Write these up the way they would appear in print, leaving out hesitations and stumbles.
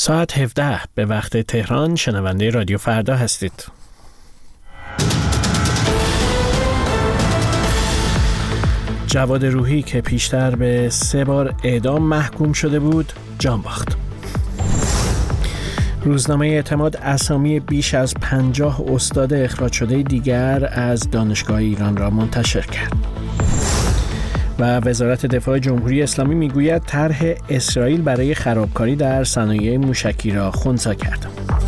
ساعت 17 به وقت تهران شنونده رادیو فردا هستید. جواد روحی که پیشتر به 3 بار اعدام محکوم شده بود جان باخت. روزنامه اعتماد اسامی بیش از 50 استاد اخراج شده دیگر از دانشگاه ایران را منتشر کرد. و وزارت دفاع جمهوری اسلامی میگوید طرح اسرائیل برای خرابکاری در صنایع موشکی را خنثی کرد.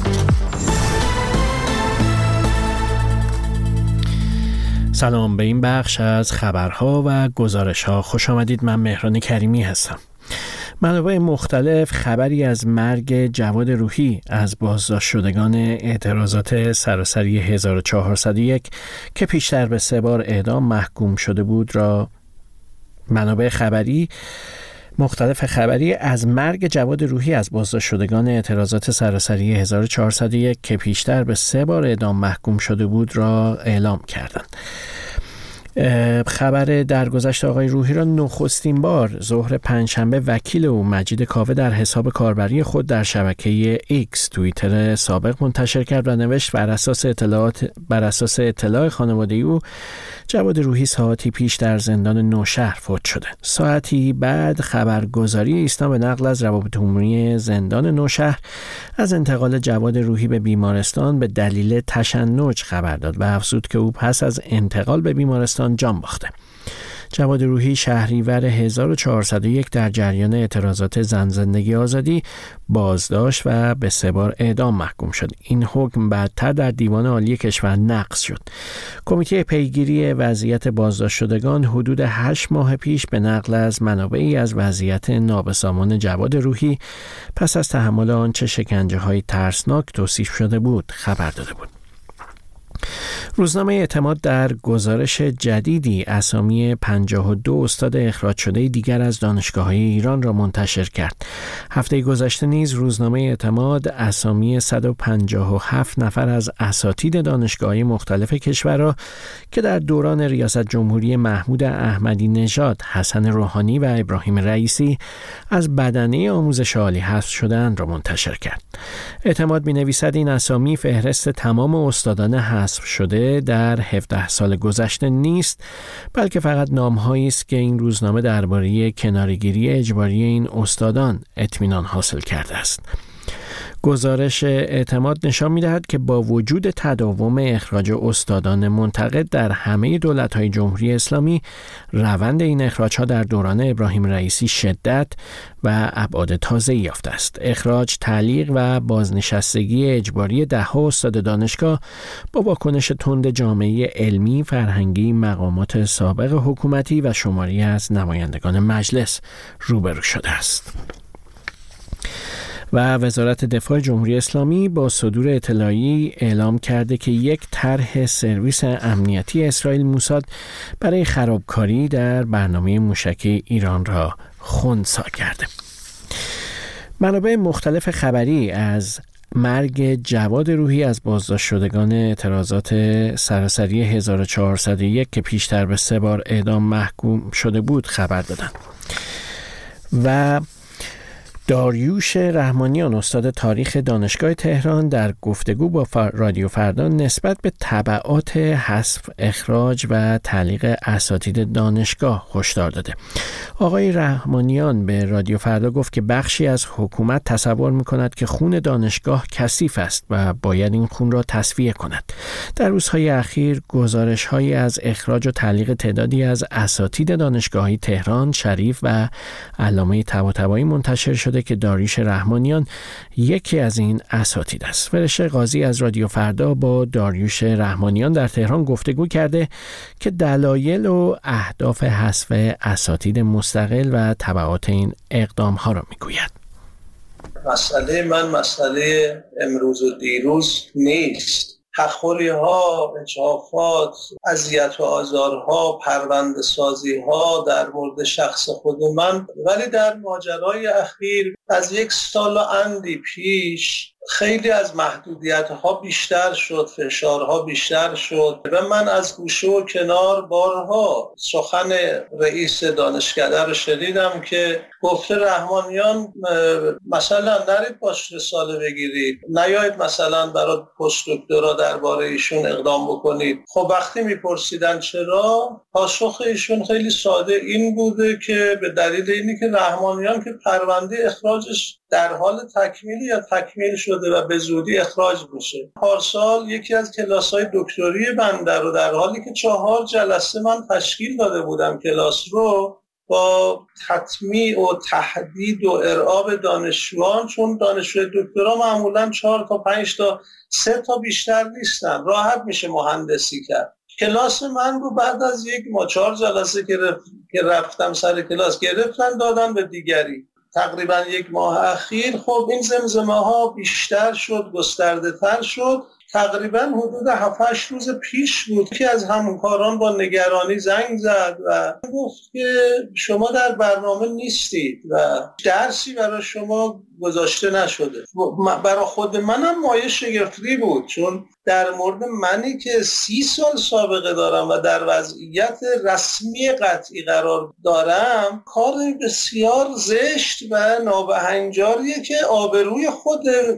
سلام، به این بخش از خبرها و گزارش‌ها خوش آمدید. من مهران کریمی هستم. منابع مختلف خبری از مرگ جواد روحی از بازداشت شدگان اعتراضات سراسری 1401 که پیشتر به 3 بار اعدام محکوم شده بود را منابع مختلف خبری از مرگ جواد روحی از بازداشت شدگان اعتراضات سراسری 1401 که پیشتر به 3 بار اعدام محکوم شده بود را اعلام کردند. خبر درگذشت آقای روحی را نخستین بار ظهر پنجشنبه وکیل او مجید کاوه در حساب کاربری خود در شبکه ایکس توییتر سابق منتشر کرد و نوشت بر اساس اطلاع خانواده او جواد روحی ساعتی پیش در زندان نوشهر فوت شده. ساعتی بعد خبرگزاری ایسنا به نقل از روابط عمومی زندان نوشهر از انتقال جواد روحی به بیمارستان به دلیل تشنج خبر داد و افزود که او پس از انتقال به بیمارستان جان باخته. جواد روحی شهریور 1401 در جریان اعتراضات زن زندگی آزادی بازداشت و به 3 بار اعدام محکوم شد. این حکم بعدتر در دیوان عالی کشور نقض شد. کمیته پیگیری وضعیت بازداشت شدگان حدود 8 ماه پیش به نقل از منابعی از وضعیت نابسامان جواد روحی پس از تحمل آنچه شکنجه‌های ترسناک توصیف شده بود خبر داده بود. روزنامه اعتماد در گزارش جدیدی اسامی 52 استاد اخراج شده دیگر از دانشگاه‌های ایران را منتشر کرد. هفته گذشته نیز روزنامه اعتماد اسامی 157 نفر از اساتید دانشگاه‌های مختلف کشور را که در دوران ریاست جمهوری محمود احمدی نژاد، حسن روحانی و ابراهیم رئیسی از بدنه آموزش عالی حذف شدند را منتشر کرد. اعتماد می‌نویسد این اسامی فهرست تمام استادان حذف شده در 17 سال گذشته نیست، بلکه فقط نام‌هایی است که این روزنامه درباره کناره‌گیری اجباری این استادان اطمینان حاصل کرده است. گزارش اعتماد نشان می‌دهد که با وجود تداوم اخراج استادان منتقد در همه دولت‌های جمهوری اسلامی، روند این اخراج‌ها در دوران ابراهیم رئیسی شدت و ابعاد تازه‌ای یافته است. اخراج، تعلیق و بازنشستگی اجباری 10 استاد دانشگاه با واکنش تند جامعه علمی، فرهنگی، مقامات سابق حکومتی و شماری از نمایندگان مجلس روبرو شده است. و وزارت دفاع جمهوری اسلامی با صدور اطلاعی اعلام کرده که یک طرح سرویس امنیتی اسرائیل موساد برای خرابکاری در برنامه موشکی ایران را خنثی کرده. منابع مختلف خبری از مرگ جواد روحی از بازداشت شدگان اعتراضات سراسری 1401 که پیشتر به 3 بار اعدام محکوم شده بود خبر دادند. و داریوش رحمانیان استاد تاریخ دانشگاه تهران در گفتگو با رادیو فردا نسبت به تبعات حذف، اخراج و تعلیق اساتید دانشگاه هشدار داده. آقای رحمانیان به رادیو فردا گفت که بخشی از حکومت تصور می‌کند که خون دانشگاه کثیف است و باید این خون را تصفیه کند. در روزهای اخیر گزارش‌هایی از اخراج و تعلیق تعدادی از اساتید دانشگاهی تهران، شریف و علامه طباطبایی منتشر شده که داریوش رحمانیان یکی از این اساتید است. فرشته قاضی از رادیو فردا با داریوش رحمانیان در تهران گفتگو کرده که دلایل و اهداف حذف اساتید مستقل و تبعات این اقدام ها را میگوید. مسئله امروز و دیروز نیست. تخولی ها، اجحافات، اذیت و آزارها، پرونده سازی ها در مورد شخص خود من، ولی در ماجرای اخیر از 1 سال و اندی پیش خیلی از محدودیت‌ها بیشتر شد، فشارها بیشتر شد و من از گوشه و کنار بارها سخن رئیس دانشکده رو شنیدم که گفته رحمانیان مثلا نرید باش رساله بگیرید، نیایید مثلا برای پست دکترا درباره ایشون اقدام بکنید. خب وقتی میپرسیدن چرا، پاسخ ایشون خیلی ساده این بوده که به دلیل اینی که رحمانیان که پرونده اخراجش در حال تکمیل یا تکمیل شده و به زودی اخراج میشه. پارسال یکی از کلاس‌های دکتری بنده رو در حالی که 4 جلسه من تشکیل داده بودم کلاس رو، با تطمیع و تحدید و ارعاب دانشجویان، چون دانشجوی دکترا معمولاً 4 تا 5 تا 3 تا بیشتر نیستن، راحت میشه مهندسی کرد. کلاس من رو بعد از 1 ماه 4 جلسه که رفتم سر کلاس گرفتن دادن به دیگری. تقریبا 1 ماه اخیر خب این زمزمه ها بیشتر شد، گسترده تر شد. تقریبا حدود 7-8 روز پیش بود که از همکاران با نگرانی زنگ زد و گفت که شما در برنامه نیستید و درسی برای شما گذاشته نشده. برای خود منم مایه شگفتی بود، چون در مورد منی که 30 سال سابقه دارم و در وضعیت رسمی قطعی قرار دارم، کار بسیار زشت و نابهنجاریه که آبروی خود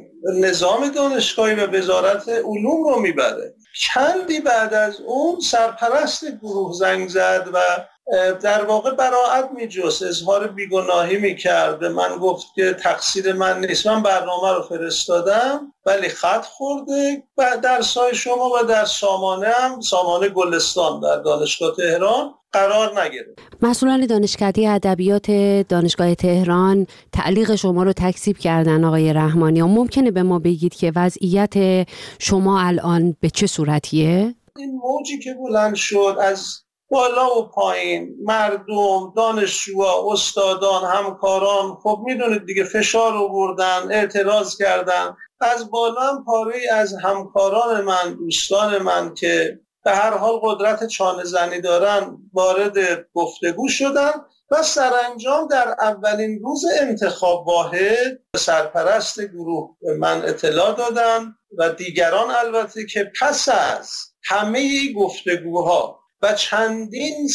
نظام دانشگاهی و وزارت علوم رو میبره. چندی بعد از اون سرپرست گروه زنگ زد و در واقع براءت میجست، اظهار بیگناهی میکرد. من گفت که تقصیر من نیست، من برنامه رو فرستادم ولی خط خورده درسای شما و در سامانه گلستان در دانشگاه تهران قرار نگرفت. مسئولان دانشکده ادبیات دانشگاه تهران تعلیق شما رو تکذیب کردن آقای رحمانیان. ممکنه به ما بگید که وضعیت شما الان به چه صورتیه؟ این موجی که بلند شد از بالا و پایین، مردم، دانشجوها، استادان، همکاران، خب میدونید دیگه فشار آوردن، اعتراض کردن. از بالا هم پاره‌ای از همکاران من، دوستان من که به هر حال قدرت چانه زنی دارن وارد گفتگو شدن و سرانجام در اولین روز انتخاب واحد سرپرست گروه من اطلاع دادن و دیگران البته که پس از همه گفتگوها و چندین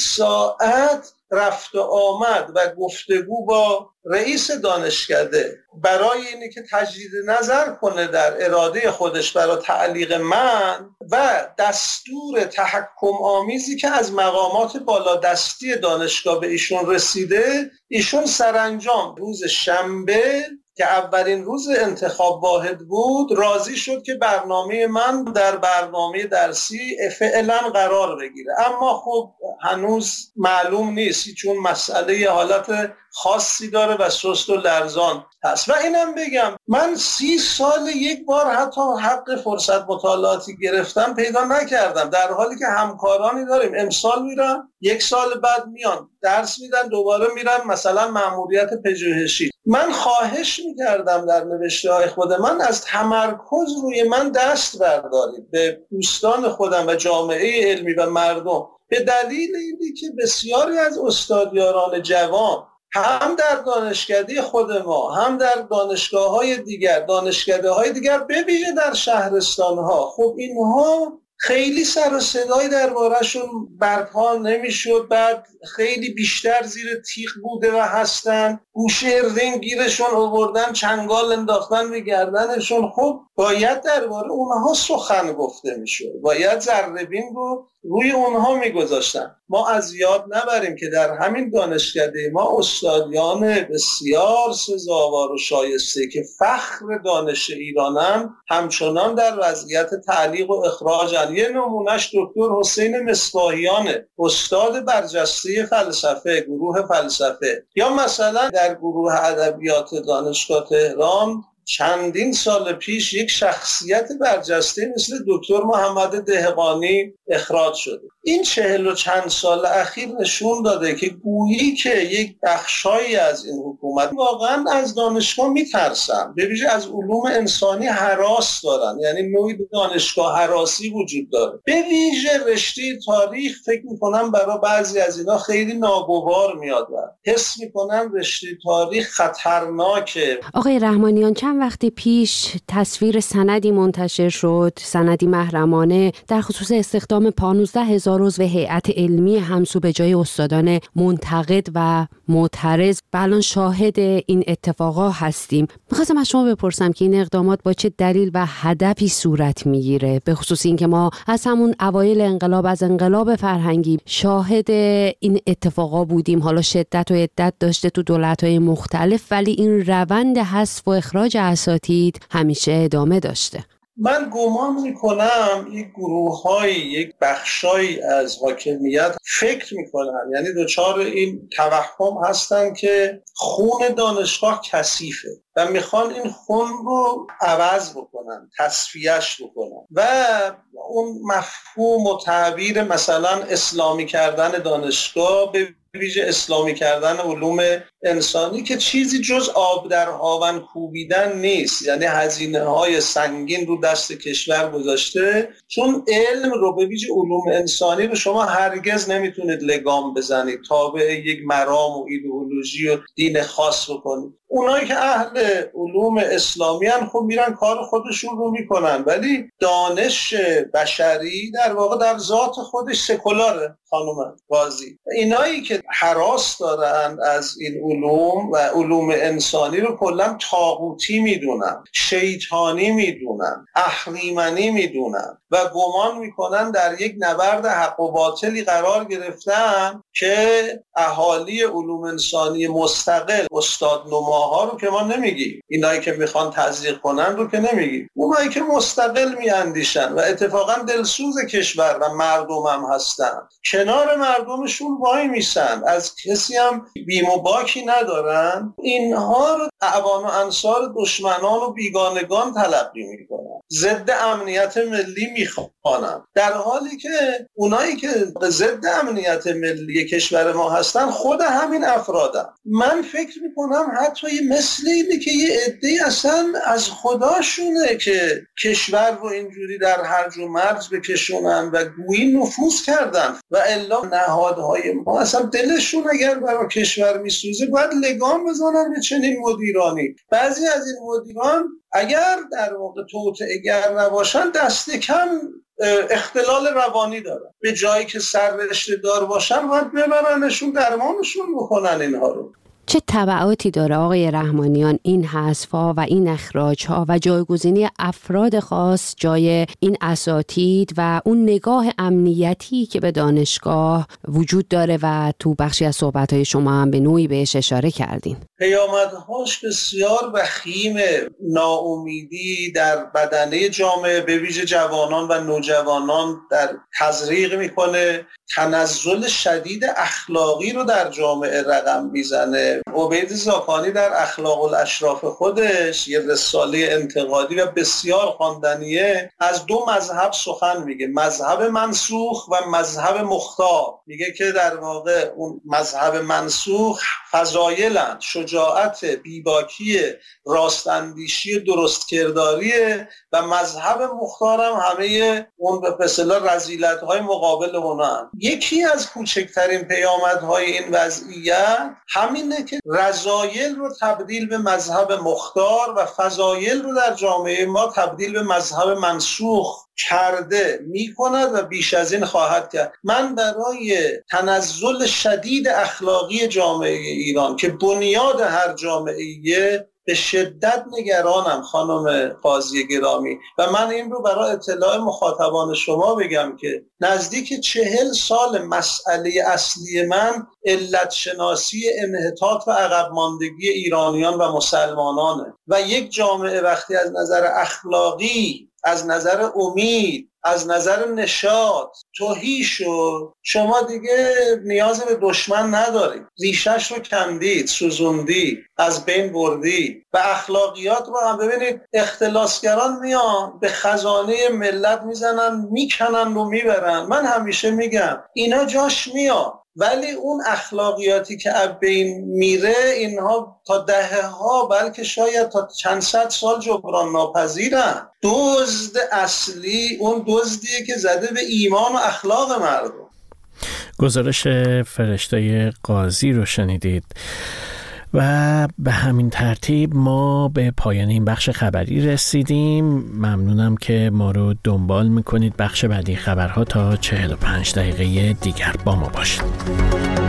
ساعت رفت و آمد و گفتگو با رئیس دانشکده برای اینی که تجدید نظر کنه در اراده خودش برای تعلیق من و دستور تحکم آمیزی که از مقامات بالادستی دانشگاه به ایشون رسیده، ایشون سرانجام روز شنبه که اولین روز انتخاب واحد بود راضی شد که برنامه من در برنامه درسی فعلا قرار بگیره. اما خب هنوز معلوم نیست، چون مسئله حالت خاصی داره و سست و لرزان هست. و اینم بگم من 30 سال 1 بار حتی حق فرصت مطالعاتی گرفتم پیدا نکردم، در حالی که همکارانی داریم امسال میرن 1 سال بعد میان درس میدن، دوباره میرن مثلا مأموریت پژوهشی. من خواهش میکردم در نوشته های خود من از تمرکز روی من دست بردارید به دوستان خودم و جامعه علمی و مردم، به دلیل اینی که بسیاری از استادیاران جوان هم در دانشکده خود ما هم در دانشگاه‌های دیگر، دانشکده‌های دیگر به ویژه در شهرستان‌ها، خب اینها خیلی سر و صدایی درباره‌شون برپا نمی‌شد، بعد خیلی بیشتر زیر تیغ بوده و هستن، گوشه رنگ گیرشون آوردن، چنگال انداختن به گردنشون. خب باید درباره اونها سخن گفته می‌شد، باید ذره‌بین رو روی اونها میگذاشتن. ما از یاد نبریم که در همین دانشکده ما استادیان بسیار سزاوار و شایسته که فخر دانش ایرانن همچنان در وضعیت تعلیق و اخراجن. یه نمونش دکتر حسین مصباحیانه، استاد برجسته فلسفه، گروه فلسفه. یا مثلا در گروه ادبیات دانشگاه تهران چندین سال پیش یک شخصیت برجسته مثل دکتر محمد دهقانی اخراج شده. این 40 و چند سال اخیر نشون داده که گویی که یک بخشایی از این حکومت واقعا از دانشگاه میترسن، به ویژه از علوم انسانی هراس دارن، یعنی نوعی دانشگاه هراسی وجود داره. به ویژه رشته تاریخ فکر میکنم برای بعضی از اینا خیلی ناگوار میاد و حس میکنم رشته تاریخ خطرناکه. آقای رحمانیان، چند چند وقت پیش تصویر سندی منتشر شد، سندی محرمانه در خصوص استخدام 15,000 عضو هیئت علمی همسو به جای استادان منتقد و معترض. الان شاهد این اتفاقا هستیم. می‌خواستم از شما بپرسم که این اقدامات با چه دلیل و هدفی صورت میگیره، به خصوص این که ما از همون اوایل انقلاب، از انقلاب فرهنگی شاهد این اتفاقا بودیم. حالا شدت و عدت داشته تو دولت‌های مختلف، ولی این روند حذف و اخراج اساتید همیشه ادامه داشته. من گمان میکنم یک گروه‌های، یک بخشایی از حاکمیت فکر میکنن، یعنی دچار این توهم هستن که خون دانشگاه کثیفه و میخوان این خون رو عوض بکنن، تصفیهش بکنن و اون مفهوم و تعبیر مثلا اسلامی کردن دانشگاه، به ویژه اسلامی کردن علوم انسانی، که چیزی جز آب در هاون کوبیدن نیست، یعنی هزینه‌های سنگین رو دست کشور گذاشته، چون علم رو، به ویژه علوم انسانی رو، شما هرگز نمیتونید لگام بزنید، تابع یک مرام و ایدئولوژی و دین خاص بکنید. اونایی که اهل علوم اسلامی هن خب میرن کار خودشون رو میکنن، ولی دانش بشری در واقع در ذات خودش سکولاره. خانم قاضی، اینایی که هراس دارن از این علوم و علوم انسانی رو کلا طاغوتی میدونن، شیطانی میدونن، اهریمنی میدونن و گمان میکنن در یک نبرد حق و باطلی قرار گرفتن که اهالی علوم انسانی مستقل، استادنماها رو که ما نمیگیم، اینایی که میخوان تزریق کنن رو که نمیگیم، اونایی که مستقل میاندیشن و اتفاقا دلسوز کشور و مردم هم هستن، کنار مردمشون وای میسن، از کسی هم بیم و باکی ندارن، اینها رو اعوان و انصار دشمنان و بیگانگان تلقی میکنن، ضد امنیت ملی میخوانن، در حالی که اونایی که ضد امنیت ملی کشور ما هستن خود همین افرادن. من فکر میکنم حتی مثل اینه که یه عده‌ای اصلا از خداشونه که کشور رو اینجوری در هرج و مرج بکشونن و گویی نفوذ کردن و الا نهادهای ما اصلا دلشون اگر برای کشور میسوزه باید لگام بزنن به چنین مدیرانی. بعضی از این مدیران اگر در واقع توطئه‌گر نباشن دست کم اختلال روانی دارن، به جایی که سررشته دار باشن باید ببرنشون، درمانشون بکنن اینها رو. چه تبعاتی داره آقای رحمانیان این حذف‌ها و این اخراج‌ها و جایگزینی افراد خاص جای این اساتید و اون نگاه امنیتی که به دانشگاه وجود داره و تو بخشی از صحبت‌های شما هم به نوعی بهش اشاره کردین؟ پیامدهاش بسیار وخیم، ناامیدی در بدنه جامعه، به ویژه جوانان و نوجوانان در تزریق میکنه، تنزل شدید اخلاقی رو در جامعه رقم میزنه. عبید زاکانی در اخلاق الاشراف خودش یه رساله انتقادی و بسیار خواندنیه، از دو مذهب سخن میگه، مذهب منسوخ و مذهب مختار. میگه که در واقع اون مذهب منسوخ فضایلن، شجاعت، بیباکی، راستاندیشی، درستکرداریه و مذهب مختار هم همه اون به اصطلاح رذیلت‌های مقابل اونها. یکی از کوچکترین پیامدهای این وضعیت همینه که رذایل رو تبدیل به مذهب مختار و فضایل رو در جامعه ما تبدیل به مذهب منسوخ کرده میکند و بیش از این خواهد کرد. من برای تنزل شدید اخلاقی جامعه ایران که بنیاد هر جامعه‌ایه به شدت نگرانم خانم قاضی گرامی، و من این رو برای اطلاع مخاطبان شما بگم که نزدیک 40 سال مسئله اصلی من علت شناسی انحطاط و عقب ماندگی ایرانیان و مسلمانانه و یک جامعه وقتی از نظر اخلاقی، از نظر امید، از نظر نشاط تهی شد، شما دیگه نیاز به دشمن ندارید، ریشش رو کندید، سوزوندی، از بین بردی و اخلاقیات رو هم ببینید اختلاسگران میان به خزانه ملت میزنن، میکنن و میبرن. من همیشه میگم اینا جاش میاد، ولی اون اخلاقیاتی که از بین میره اینها تا دهه‌ها بلکه شاید تا چند صد سال جبران ناپذیرن. دزد اصلی اون دزدیه که زده به ایمان و اخلاق مردم. گزارش فرشته قاضی رو شنیدید. و به همین ترتیب ما به پایان این بخش خبری رسیدیم. ممنونم که ما رو دنبال میکنید. بخش بعدی خبرها تا 45 دقیقه دیگر با ما باشید.